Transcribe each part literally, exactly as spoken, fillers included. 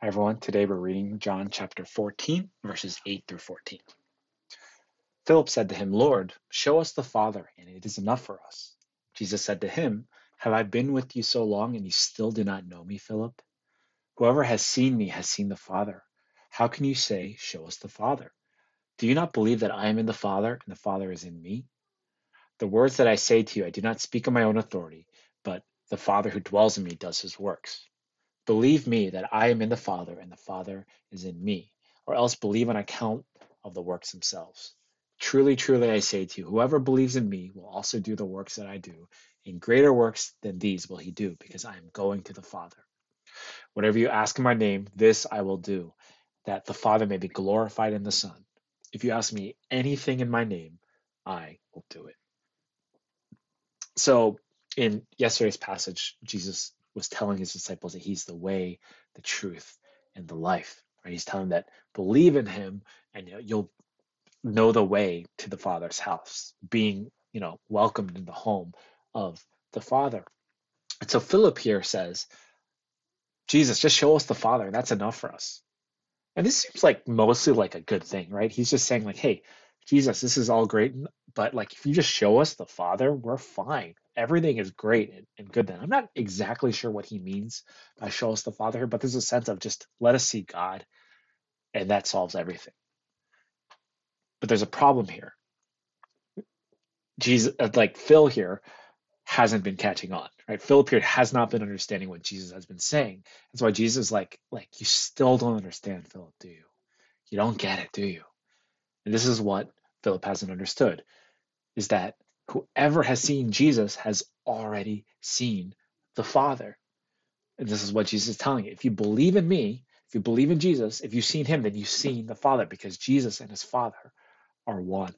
Hi everyone, today we're reading John chapter fourteen, verses eight through fourteen. Philip said to him, Lord, show us the Father, and it is enough for us. Jesus said to him, Have I been with you so long, and you still do not know me, Philip? Whoever has seen me has seen the Father. How can you say, Show us the Father? Do you not believe that I am in the Father, and the Father is in me? The words that I say to you, I do not speak on my own authority, but the Father who dwells in me does his works. Believe me that I am in the Father, and the Father is in me, or else believe on account of the works themselves. Truly, truly, I say to you, whoever believes in me will also do the works that I do, and greater works than these will he do, because I am going to the Father. Whatever you ask in my name, this I will do, that the Father may be glorified in the Son. If you ask me anything in my name, I will do it. So, in yesterday's passage, Jesus was telling his disciples that he's the way, the truth, and the life. Right? He's telling them that believe in him, and you'll know the way to the Father's house, being, you know, welcomed in the home of the Father. And so Philip here says, Jesus, just show us the Father. That's enough for us. And this seems like mostly like a good thing, right? He's just saying like, hey, Jesus, this is all great, but like if you just show us the Father, we're fine. Everything is great and, and good then. I'm not exactly sure what he means by show us the Father here, but there's a sense of just let us see God, and that solves everything. But there's a problem here. Jesus, like Phil here, hasn't been catching on, right? Philip here has not been understanding what Jesus has been saying. That's why Jesus is like, like you still don't understand, Philip, do you? You don't get it, do you? And this is what Philip hasn't understood, is that whoever has seen Jesus has already seen the Father. And this is what Jesus is telling you. If you believe in me, if you believe in Jesus, if you've seen him, then you've seen the Father, because Jesus and his Father are one.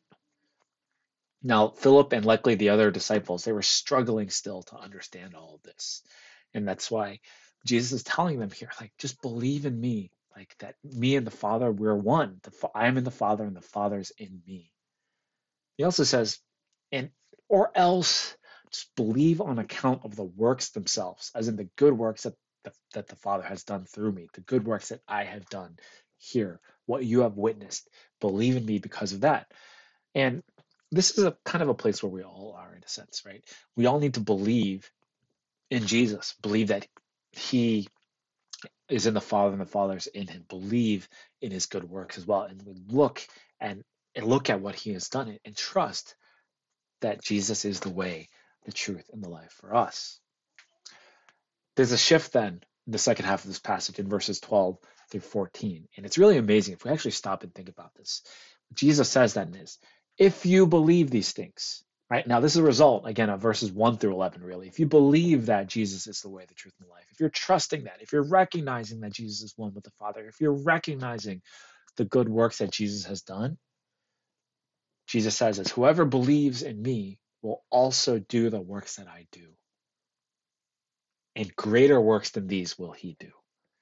Now, Philip and likely the other disciples, they were struggling still to understand all of this. And that's why Jesus is telling them here, like, just believe in me, like that me and the Father, we're one. The, I am in the Father and the Father's in me. He also says, and or else just believe on account of the works themselves, as in the good works that the, that the Father has done through me, the good works that I have done here, what you have witnessed. Believe in me because of that. And this is a kind of a place where we all are in a sense, right? We all need to believe in Jesus, believe that he is in the Father and the Father's in him, believe in his good works as well, and we look and, and look at what he has done and trust that Jesus is the way, the truth, and the life for us. There's a shift then in the second half of this passage in verses twelve through fourteen, and it's really amazing if we actually stop and think about this. Jesus says then is, if you believe these things, right? Now, this is a result, again, of verses one through eleven, really. If you believe that Jesus is the way, the truth, and the life, if you're trusting that, if you're recognizing that Jesus is one with the Father, if you're recognizing the good works that Jesus has done, Jesus says this, whoever believes in me will also do the works that I do. And greater works than these will he do.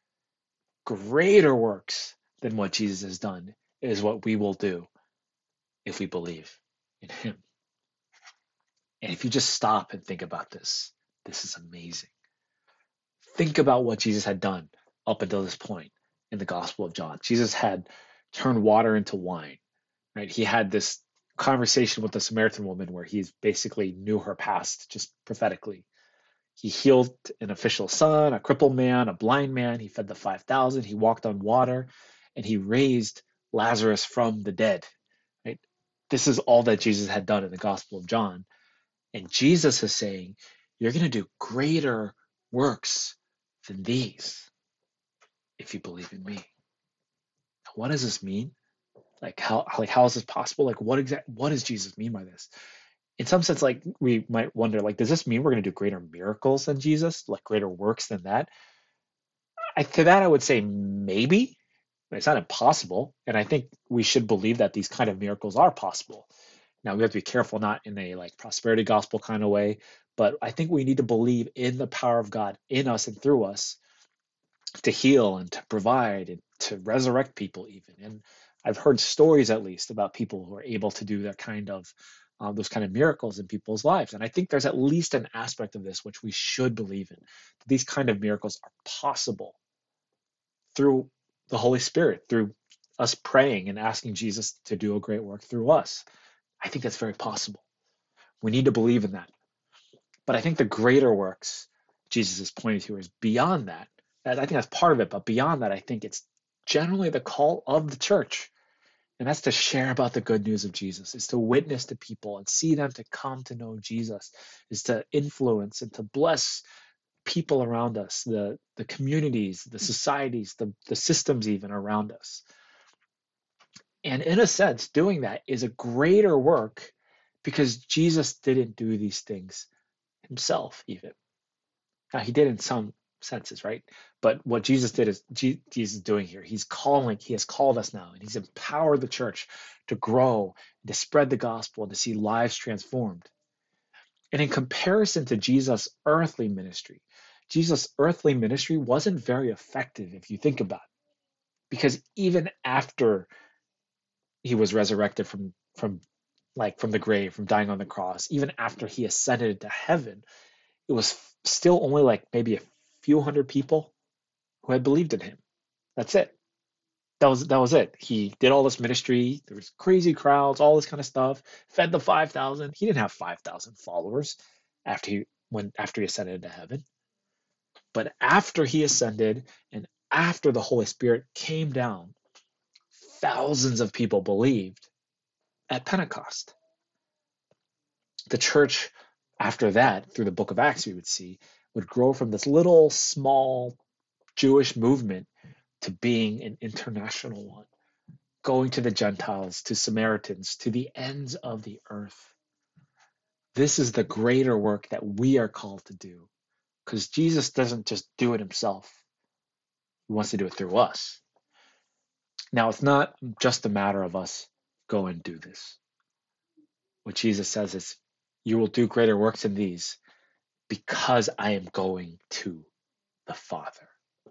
Greater works than what Jesus has done is what we will do if we believe in him. And if you just stop and think about this, this is amazing. Think about what Jesus had done up until this point in the Gospel of John. Jesus had turned water into wine, right? He had this conversation with the Samaritan woman where he basically knew her past just prophetically. He healed an official's son, a crippled man, a blind man. He fed the five thousand. He walked on water, and he raised Lazarus from the dead. Right? This is all that Jesus had done in the Gospel of John. And Jesus is saying, you're going to do greater works than these if you believe in me. What does this mean? Like how like how is this possible? Like what exact what does Jesus mean by this? In some sense, like we might wonder, like, does this mean we're going to do greater miracles than Jesus, like greater works than that? I, to that, I would say maybe. It's not impossible, and I think we should believe that these kind of miracles are possible. Now we have to be careful, not in a like prosperity gospel kind of way, but I think we need to believe in the power of God in us and through us to heal and to provide and to resurrect people even. And I've heard stories at least about people who are able to do that kind of uh, those kind of miracles in people's lives. And I think there's at least an aspect of this which we should believe in. These kind of miracles are possible through the Holy Spirit, through us praying and asking Jesus to do a great work through us. I think that's very possible. We need to believe in that. But I think the greater works Jesus is pointing to is beyond that. I think that's part of it, but beyond that, I think it's generally the call of the church. And that's to share about the good news of Jesus, is to witness to people and see them to come to know Jesus, is to influence and to bless people around us, the, the communities, the societies, the, the systems even around us. And in a sense, doing that is a greater work because Jesus didn't do these things himself even. Now, he did in some senses, right? But what Jesus did is Jesus is doing here. He's calling, he has called us now, and he's empowered the church to grow, to spread the gospel, and to see lives transformed. And in comparison to Jesus' earthly ministry, Jesus' earthly ministry wasn't very effective if you think about it. Because even after he was resurrected from from like from the grave, from dying on the cross, even after he ascended into heaven, it was still only like maybe a few hundred people who had believed in him. That's it. That was that was it. He did all this ministry. There was crazy crowds, all this kind of stuff. Fed the five thousand. He didn't have five thousand followers after he when after he ascended into heaven. But after he ascended and after the Holy Spirit came down, thousands of people believed at Pentecost. The church, after that, through the book of Acts, we would see, would grow from this little small Jewish movement to being an international one, going to the Gentiles, to Samaritans, to the ends of the earth. This is the greater work that we are called to do, because Jesus doesn't just do it himself. He wants to do it through us. Now, it's not just a matter of us go and do this. What Jesus says is, you will do greater works than these because I am going to the Father.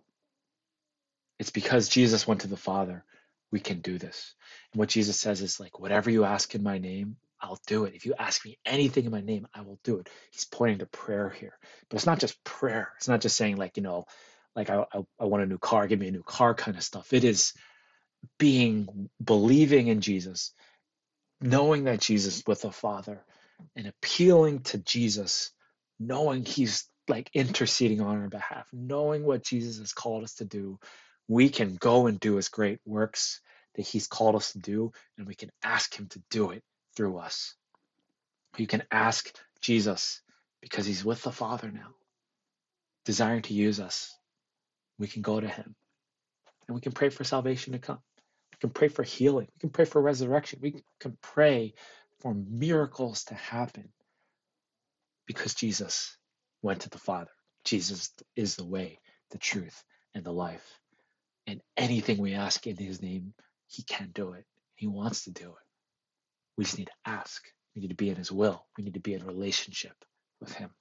It's because Jesus went to the Father, we can do this. And what Jesus says is like, whatever you ask in my name, I'll do it. If you ask me anything in my name, I will do it. He's pointing to prayer here. But it's not just prayer. It's not just saying like, you know, like I, I, I want a new car, give me a new car kind of stuff. It is being, believing in Jesus, knowing that Jesus is with the Father, and appealing to Jesus, knowing he's like interceding on our behalf, knowing what Jesus has called us to do. We can go and do his great works that he's called us to do, and we can ask him to do it through us. You can ask Jesus because he's with the Father now, desiring to use us. We can go to him and we can pray for salvation to come. We can pray for healing. We can pray for resurrection. We can pray for miracles to happen because Jesus went to the Father. Jesus is the way, the truth, and the life. And anything we ask in his name, he can do it. He wants to do it. We just need to ask. We need to be in his will. We need to be in relationship with him.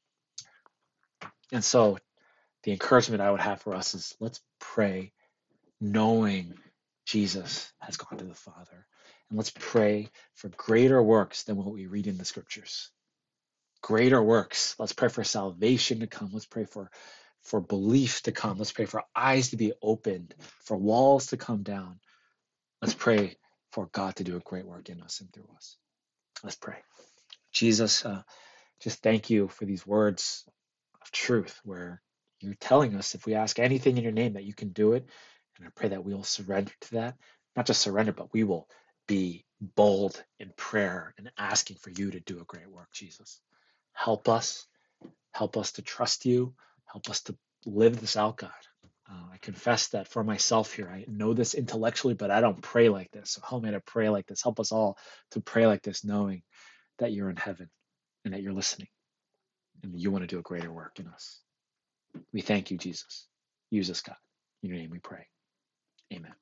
And so the encouragement I would have for us is let's pray knowing Jesus has gone to the Father. And let's pray for greater works than what we read in the scriptures. Greater works. Let's pray for salvation to come. Let's pray for, for belief to come. Let's pray for eyes to be opened, for walls to come down. Let's pray for God to do a great work in us and through us. Let's pray. Jesus, uh, just thank you for these words of truth where you're telling us if we ask anything in your name that you can do it. And I pray that we will surrender to that. Not just surrender, but we will be bold in prayer and asking for you to do a great work, Jesus. Help us. Help us to trust you. Help us to live this out, God. Uh, I confess that for myself here, I know this intellectually, but I don't pray like this. So help me to pray like this. Help us all to pray like this, knowing that you're in heaven and that you're listening and that you want to do a greater work in us. We thank you, Jesus. Use us, God. In your name we pray. Amen.